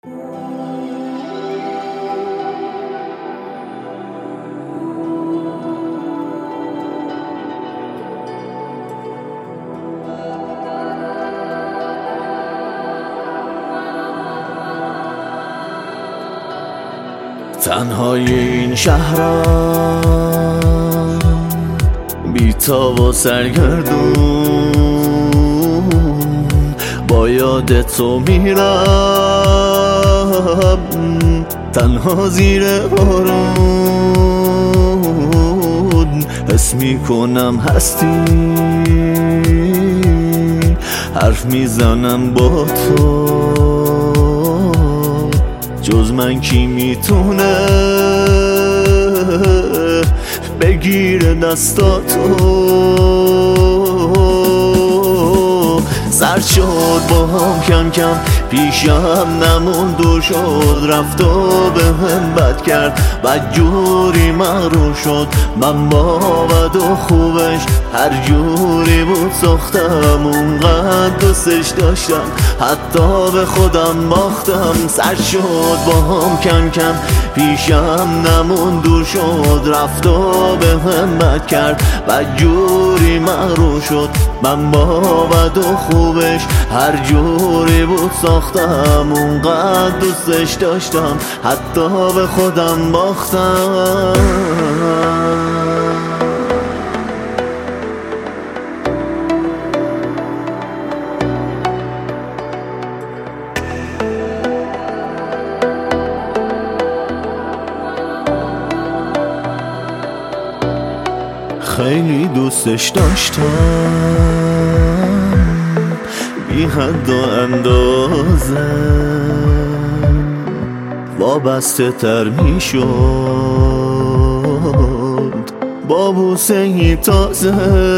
تنهای این شهرم، بی‌تاب و سرگردون، با یاد تو میرم تنها زیر بارون. حس میکنم هستی، حرف میزنم با تو، جز من کی میتونه بگیره دستاتو؟ سرد شد با هم کم کم، پیشم نمون دور شد، رفت و به هم بد کرد، بدجوری مغرور شد. من با بد و خوبش هر جوری بود ساختم، اونقدر دوستش داشتم حتی به خودم باختم. سرد شد با هم کم کم، پیشم نمون دور شد، رفت و به هم بد کرد، بدجوری مغرور شد. من با بد و خوبش هر جوری بود ساختم، اونقدر دوستش داشتم حتی به خودم باختم. خیلی دوستش داشتم، بی حد و اندازه، وابسته تر می شد با بوسه ای تازه.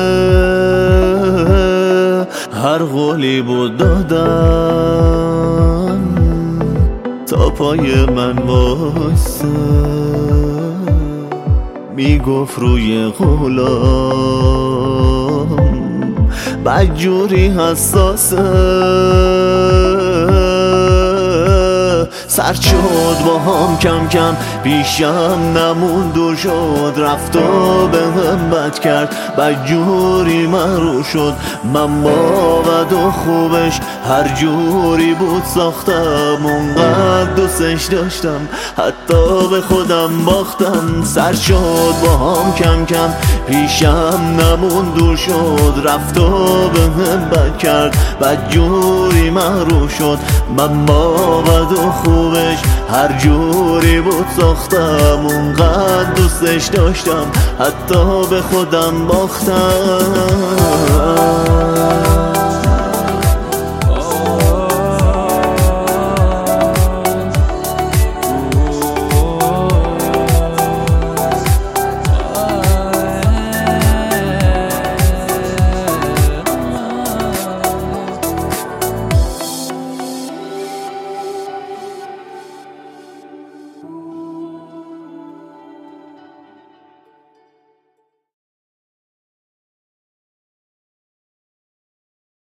هر قولی بود دادم تا پای من واسه، میگفت روی قولم بدجوری حساسه. سرد شد با هم کم کم، پیشم نمون دور شد، رفت و به هم بد کرد، بدجوری مغرور شد. من با بد و خوبش هر جوری بود ساختم، اونقدر دوستش داشتم حتی به خودم باختم. سرد شد با هم کم کم، پیشم نمون دور شد، رفت و به هم بد کرد، بدجوری مغرور شد. من با بد و خوبش هر جوری بود ساختم، اونقدر دوستش داشتم حتی به خودم باختم.